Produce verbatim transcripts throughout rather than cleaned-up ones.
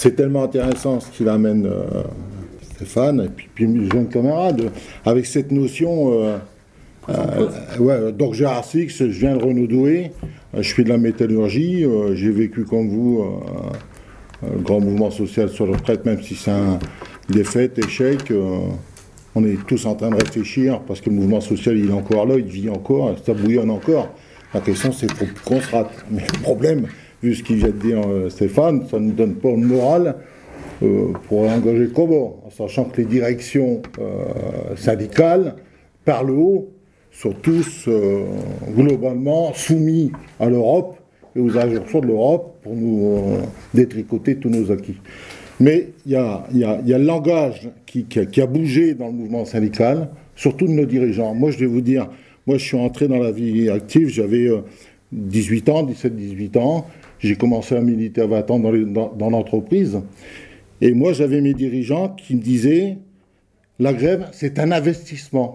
c'est tellement intéressant ce qu'il amène euh, Stéphane, et puis, puis mes jeunes camarades, avec cette notion... Euh, Euh, ouais, donc j'ai R six, je viens de Renaud-Douai, euh, je fais de la métallurgie, euh, j'ai vécu comme vous euh, euh, le grand mouvement social sur la retraite, même si c'est un défaite, échec, euh, on est tous en train de réfléchir, parce que le mouvement social il est encore là, il vit encore, ça bouillonne encore. La question c'est qu'on se rate. Mais le problème, vu ce qu'il vient de dire euh, Stéphane, ça ne nous donne pas une morale euh, pour engager le combat, en sachant que les directions euh, syndicales, par le haut, sont tous euh, globalement soumis à l'Europe et aux injonctions de l'Europe pour nous euh, détricoter tous nos acquis. Mais il y a, y a, y a le langage qui, qui, a, qui a bougé dans le mouvement syndical, surtout de nos dirigeants. Moi, je vais vous dire, moi, je suis entré dans la vie active, j'avais euh, dix-huit ans, dix-sept dix-huit ans, j'ai commencé à militer à vingt ans dans, les, dans, dans l'entreprise, et moi, j'avais mes dirigeants qui me disaient, la grève, c'est un investissement.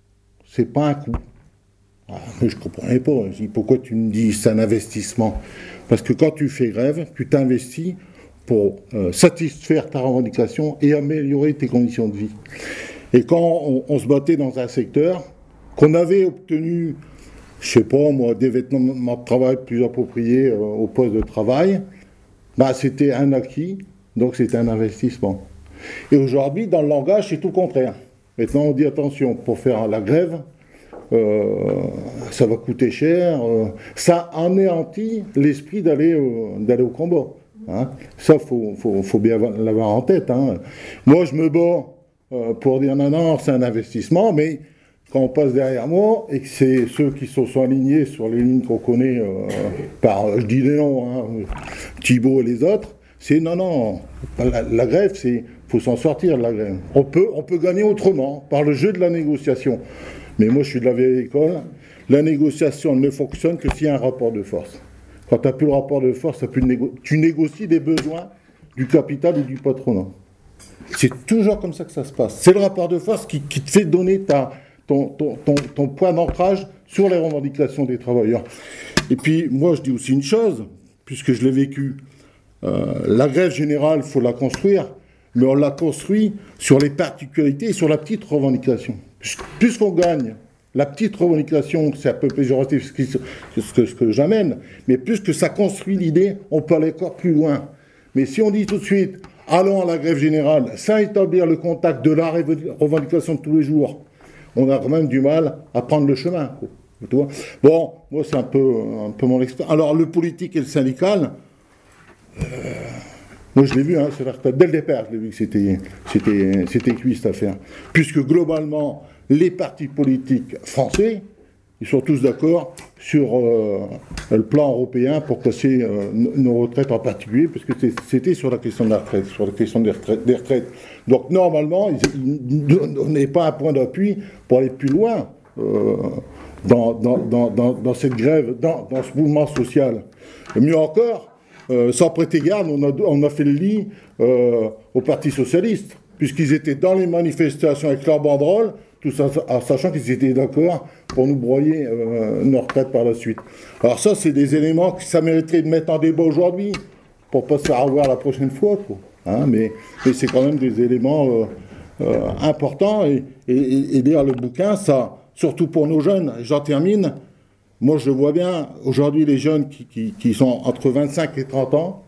C'est pas un coût. Ah, je ne comprenais pas. Je dis, pourquoi tu me dis c'est un investissement? Parce que quand tu fais grève, tu t'investis pour euh, satisfaire ta revendication et améliorer tes conditions de vie. Et quand on, on se battait dans un secteur, qu'on avait obtenu, je sais pas moi, des vêtements de travail plus appropriés euh, au poste de travail, bah, c'était un acquis, donc c'était un investissement. Et aujourd'hui, dans le langage, c'est tout le contraire. Maintenant, on dit attention, pour faire la grève, euh, ça va coûter cher, euh, ça anéantit l'esprit d'aller, euh, d'aller au combat. Hein. Ça, il faut, faut, faut bien l'avoir en tête. Hein. Moi, je me bats euh, pour dire non, non, c'est un investissement, mais quand on passe derrière moi et que c'est ceux qui se sont alignés sur les lignes qu'on connaît euh, par, je dis les noms, hein, Thibault et les autres, c'est non, non, la, la grève, c'est... Il faut s'en sortir de la grève. On peut, on peut gagner autrement, par le jeu de la négociation. Mais moi, je suis de la vieille école. La négociation ne fonctionne que s'il y a un rapport de force. Quand tu n'as plus le rapport de force, plus de négo- tu négocies des besoins du capital et du patronat. C'est toujours comme ça que ça se passe. C'est le rapport de force qui, qui te fait donner ta, ton, ton, ton, ton point d'ancrage sur les revendications des travailleurs. Et puis, moi, je dis aussi une chose, puisque je l'ai vécu. Euh, la grève générale, il faut la construire. Mais on l'a construit sur les particularités et sur la petite revendication. Puisqu'on gagne, la petite revendication, c'est un peu péjoratif ce, qui, ce que, ce que j'amène, mais puisque ça construit l'idée, on peut aller encore plus loin. Mais si on dit tout de suite, allons à la grève générale, sans établir le contact de la revendication de tous les jours, on a quand même du mal à prendre le chemin. Quoi. Tu vois bon, moi c'est un peu, un peu mon expérience. Alors le politique et le syndical... Euh, Moi, je l'ai vu, hein, c'est la retraite. Dès le départ, je l'ai vu que c'était, c'était, c'était cuit, cette affaire. Puisque, globalement, les partis politiques français, ils sont tous d'accord sur euh, le plan européen pour casser euh, nos retraites en particulier, parce que c'était sur la question de la retraite, sur la question des retraites. Des retraites. Donc, normalement, ils ne donnaient pas un point d'appui pour aller plus loin euh, dans, dans, dans, dans, dans cette grève, dans, dans ce mouvement social. Et mieux encore, Euh, sans prêter garde, on a, on a fait le lit euh, au Parti Socialiste, puisqu'ils étaient dans les manifestations avec leurs banderoles, tout ça, en sachant qu'ils étaient d'accord pour nous broyer euh, nos retraites par la suite. Alors ça, c'est des éléments que ça mériterait de mettre en débat aujourd'hui, pour pas se faire avoir la prochaine fois, quoi. Hein, mais, mais c'est quand même des éléments euh, euh, importants, et, et, et d'ailleurs le bouquin, ça, surtout pour nos jeunes, j'en termine. Moi, je vois bien, aujourd'hui, les jeunes qui, qui, qui sont entre vingt-cinq et trente ans,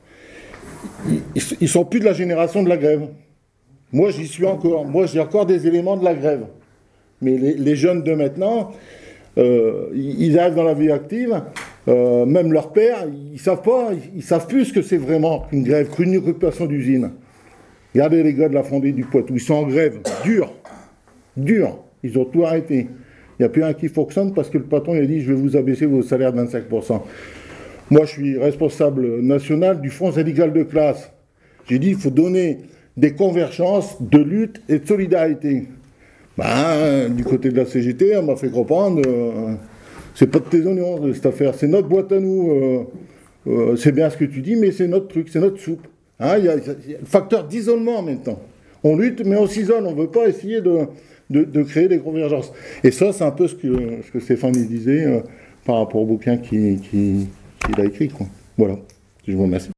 ils ne sont plus de la génération de la grève. Moi, j'y suis encore. Moi, j'ai encore des éléments de la grève. Mais les, les jeunes de maintenant, euh, ils arrivent dans la vie active, euh, même leurs pères, ils ne savent pas, ils, ils savent plus ce que c'est vraiment une grève, qu'une occupation d'usine. Regardez les gars de la Fondée du Poitou, ils sont en grève, dur, dur, ils ont tout arrêté. Il n'y a plus un qui fonctionne parce que le patron il a dit « je vais vous abaisser vos salaires de vingt-cinq pour cent ». Moi, je suis responsable national du Front syndical de classe. J'ai dit « il faut donner des convergences de lutte et de solidarité ». Ben, du côté de la C G T, on m'a fait comprendre euh, c'est pas de tes oignons, cette affaire, c'est notre boîte à nous. Euh, euh, c'est bien ce que tu dis, mais c'est notre truc, c'est notre soupe. Hein, il y a, il y a le facteur d'isolement maintenant. On lutte, mais on s'isole, on ne veut pas essayer de... De, de créer des convergences. Et ça, c'est un peu ce que, ce que Stéphane disait euh, par rapport au bouquin qu'il qui, qui a écrit, quoi. Voilà. Je vous remercie.